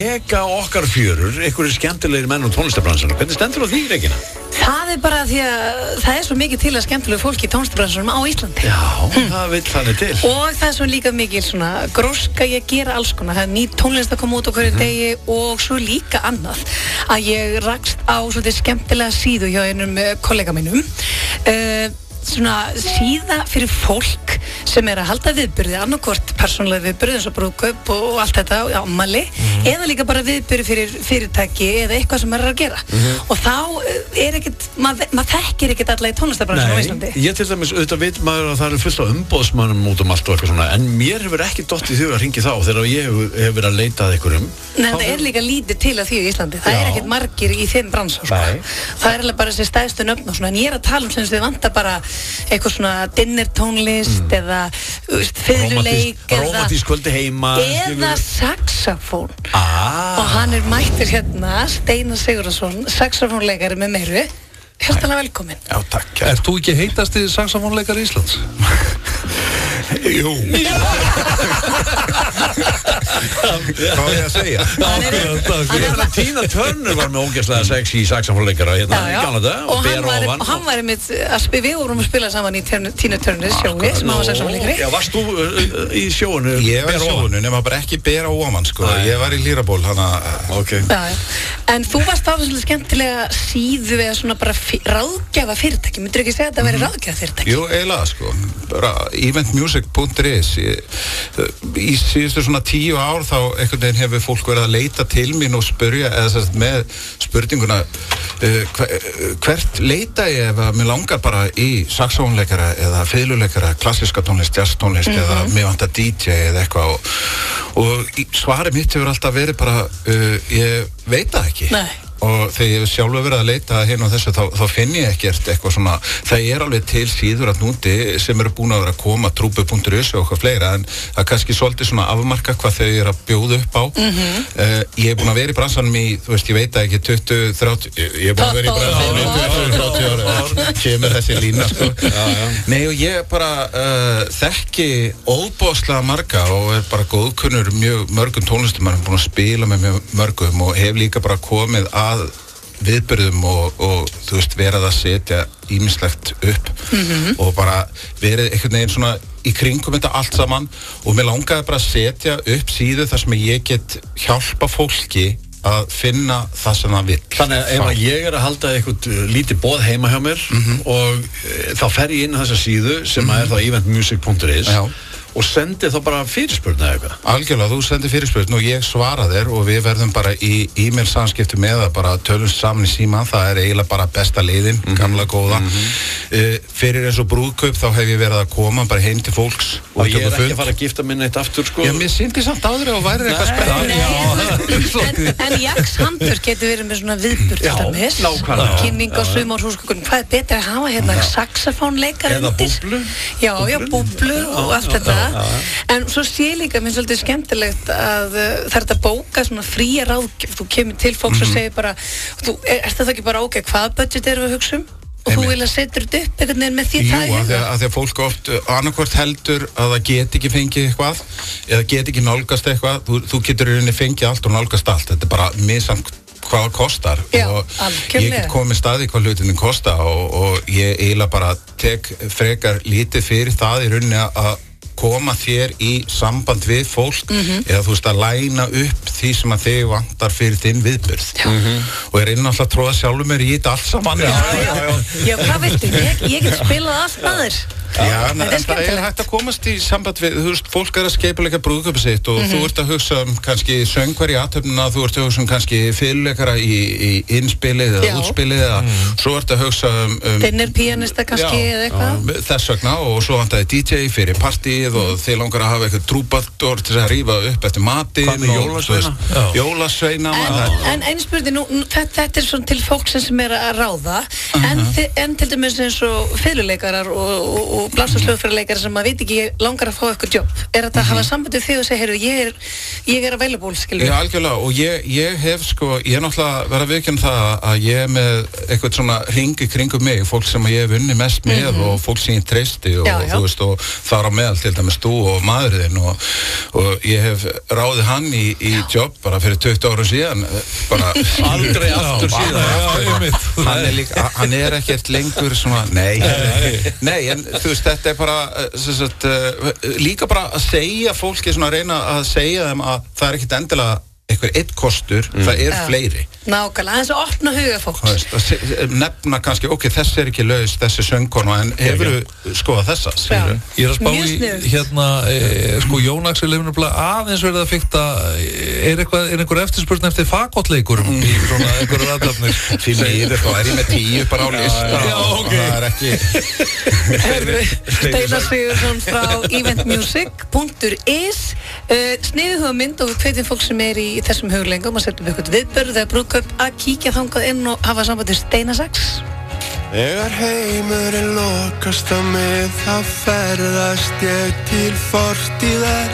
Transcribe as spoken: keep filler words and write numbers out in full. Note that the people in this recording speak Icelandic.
Eka okkar fjörur, einhverju skemmtilegir menn og tónlistarbransanum. Hvernig stendur á því, Regína? Það er bara því að það er svo mikið til að skemmtilegu fólki í tónlistarbransanum á Íslandi. Já, hm. það vill þannig til. Og það er svo líka mikil svona gróska ég gera alls konar. Það er ný tónlist að koma út á hverju mm. degi og svo líka annað að ég rakst á svolítið skemmtilega síðu hjá einum kollega mínum. Uh, svona síða fyrir fólk sem er að halda viðburði, annarkvort persónulega viðburði eins og brúðkaup og allt þetta ámali, mm. eða líka bara viðburði fyrir fyrirtæki eða eitthvað sem maður er að gera mm. og þá er ekkert maður mað þekkir ekkert alla í tónlistarbransanum á Íslandi. Ég til dæmis, auðvitað veit maður að það eru fullt á umboðsmönnum út um allt og eitthvað svona, en mér hefur ekki dottið því að hringi þá þegar ég hefur hef verið að leita að einhverjum. Nei, það er líka lítið til að því í Íslandi. Það Já. er ekkert margir í þeim bransa, sko. Það er alveg bara þessi stæðstu nöfn og svona, en ég er að tala um sem þið vantar bara eitthvað svona dinnertónlist mm. eða fiðluleik eða rómantísk kvöldi heima eða saxofón ah. og hann er mættur hérna Steinar Sigurðarsson, saxofónleikari með meiru. Hjartanlega velkomin. Já, takk. Er þú ekki heitasti saxofónleikari Íslands? Jú. Hvað er ég að segja? Ég er að Tina Turner var með ógeðslega sexy saxofónleikara hérna í Kanada og ber ofan. Og hann var einmitt að spila, við vorum að spila saman í Tina Turner sjói sem hann var saxofónleikari. Já, varst þú í sjóinu? Ég var í sjóinu, nema bara ekki bera ofan, sko. Ég var í Lýraból, hana, ok. En þú varst á þessum skemmtilega síðu eða svona bara ráðgjafa fyrirtæki. Myndirðu ekki segja að þetta væri ráðgjafa fyrirtæki? Jú, eiginlega, sko. Bara event music dot is. Í síðustu svona tíu ár þá einhvern veginn hefur fólk verið að leita til mín og spyrja, eða sérst með spurninguna uh, hvert leita ég ef að mér langar bara í saxónleikara eða fiðluleikara, klassíska tónlist, jazz tónlist mm -hmm. eða mér vantar D J eða eitthvað og, og svarið mitt hefur alltaf verið bara uh, ég veit það ekki. Nei. Og þegar ég hef sjálfur verið að leita hérna og þessu þá, þá finn ég ekkert eitthvað svona, það er alveg til síður að núti sem eru búin að vera að koma trúbu punktur is og eitthvað fleira en það er kannski svolítið svona afmarka hvað þau eru að bjóða upp á mm-hmm. uh, ég hef búin að vera í bransanum í, þú veist, ég veit ekki tuttugu, þrjátíu, ég hef búin að vera í bransanum í tuttugu, þrjátíu ára kemur þessi lína, sko já, já. Nei og ég bara uh, þekki óbóðslega marga og er bara góðkunnur mjög mörgum tónlistum, maður er búin að spila með mjög mörgum og hef líka bara komið að viðbyrðum og, og þú veist verið að setja ýmislegt upp mm-hmm. og bara verið einhvern veginn svona í kringum þetta allt saman og mér langaði bara að setja upp síðu þar sem ég get hjálpa fólki að finna það sem það vill. Þannig að ef að ég er að halda eitthvað lítið boð heima hjá mér mm-hmm. og e, þá fer ég inn á þessa síðu sem mm-hmm. er þá event music dot is Já. Og sendi þá bara fyrirspurn eða eitthvað? Algjörlega, þú sendir fyrirspurn og ég svara þér og við verðum bara í e-mail samskipti með það, bara tölumst saman í síman, það er eiginlega bara besta leiðin, mm-hmm. gamla góða. Mm-hmm. uh, fyrir eins og brúðkaup þá hef ég verið að koma bara heim til fólks og, og ég er ekki að fara að gifta minna eitt aftur, sko. Já, mér syndi samt áður og væri eitthvað spennandi. En, en Jax Hamburg getur verið með svona viðburð til dæmis, kynning á sumarhúsgögnum, hvað er betra að hafa hérna saxofónleikar eða búblu? Já, já, búblu og allt þetta. Já. En svo sé líka mér svolítið skemmtilegt að uh, það er að bóka svona fría ráðgjöf, þú kemur til fólks mm-hmm. og segir bara, þú, er, er það ekki bara ok, hvaða budget erum við að hugsa um? Og Einmitt. Þú vil að setja þetta upp einhvern veginn með því Jú, það Jú, að, að því að fólk oft annarkvort heldur að það get ekki fengið eitthvað eða get ekki nálgast eitthvað, þú, þú getur í rauninni fengið allt og nálgast allt, þetta er bara misamt hvað það kostar Já, og algjörlega. ég get komið staði hvað hlutinni kosta og, og ég eiginlega bara tek frekar lítið fyrir það í rauninni að koma þér í samband við fólk mm-hmm. eða þú veist að læna upp því sem að þig vantar fyrir þinn viðburð mm-hmm. og ég er inn alltaf að tróða sjálfur mér í þetta allt saman Já, já, já, já hvað viltu? Ég, ég get spilað allt maður Já, en, en það er hægt að komast í samband við, þú veist, fólk er að skeipuleika brúðkaupi sitt og mm-hmm. þú ert að hugsa um kannski söngvar í athöfnuna, þú ert að hugsa um kannski fiðluleikara í, í innspilið eða útspilið eða mm. svo ert að hugsa um, um dinnerpianista kannski já, eða eitthvað þess vegna og svo vantaði D J fyrir partíið mm. og þið langar að hafa eitthvað trúbador til að rífa upp eftir matinn Hvað með jólasveina? Jólasveina En, en einspurði nú, þetta, þetta er svona til fólk sem er að ráða uh-huh. en, en til dæmis eins og fiðluleikarar og, og og blásarslögfræðileikari sem maður veit ekki langar að fá eitthvað jobb. Er þetta að hafa sambandið þig og segja, heyrðu, ég er, ég er available, skilur? Já, algjörlega, og ég, ég hef sko, ég er náttúrulega verið að viðurkenna það að ég er með eitthvað svona hringi kringum mig, fólk sem ég hef unni mest með mm -hmm. og fólk sem ég treysti og, já, og já. þú veist, og það er á meðal til dæmis þú og maðurinn og, og ég hef ráðið hann í, í jobb bara fyrir tuttugu árum síðan, bara aldrei aftur síðan. Hann er líka, hann er ekkert lengur svona, nei, nei, en þú veist, þetta er bara, sem sagt, líka bara að segja fólki svona að reyna að segja þeim að það er ekkert endilega eitthvað eitt kostur, mm. það er ja. fleiri. Nákvæmlega, eins og opna huga fólks. Nefna kannski, ok, þess er ekki laus, þessi söngkona, en hefur þú skoðað þessa? Ja. Ég er að spá í, hérna, e, sko, Jón Axel hefur aðeins verið að fikta, er eitthvað, er einhver eftirspurn eftir fagotleikurum mm. í svona einhverjar aðlafnir? Því miður, þá er ég með tíu bara á lista já, já, og okay. það er ekki... Steinar Sigurðsson frá eventmusic punktur is uh, sniðið hugmynd og við hvetjum fólk sem er í þessum hugleggingum að setja upp eitthvað viðbörð eða brúðkaup að kíkja þangað inn og hafa samband við Steinar Sax. Þegar heimurinn lokast á mig þá ferðast ég til fortíðar